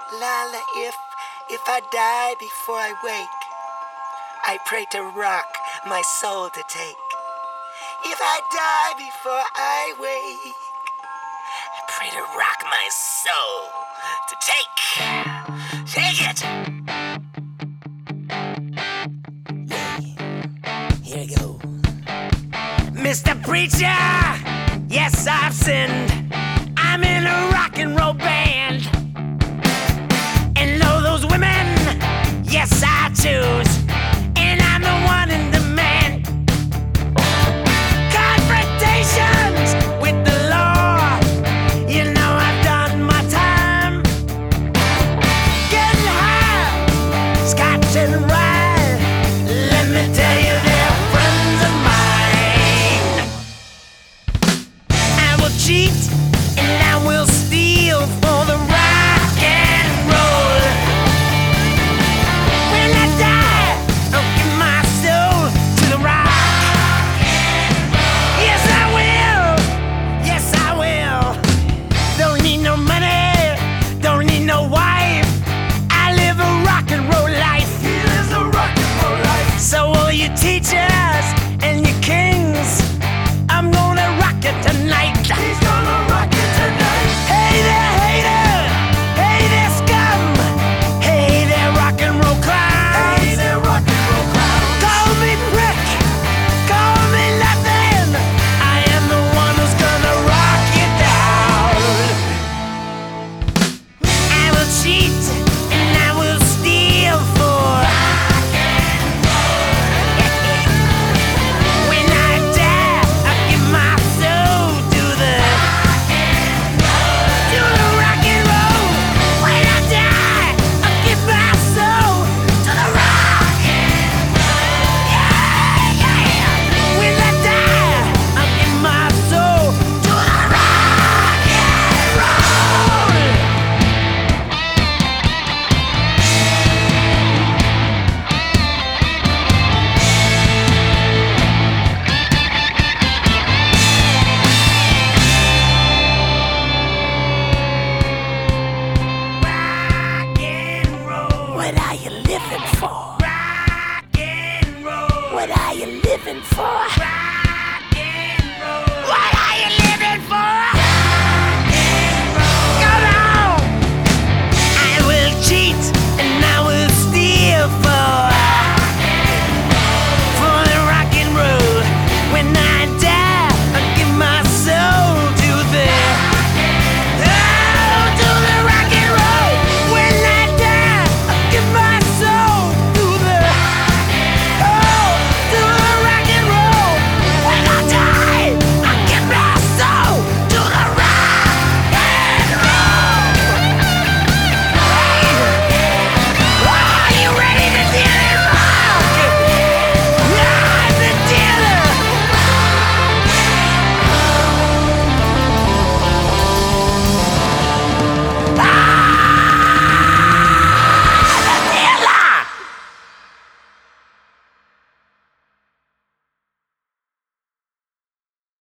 Lala, if I die before I wake, I pray to rock my soul to take. If I die before I wake, I pray to rock my soul to take. Take it! Yeah, here we go. Mr. Preacher, yes, I've sinned. I'm in a rock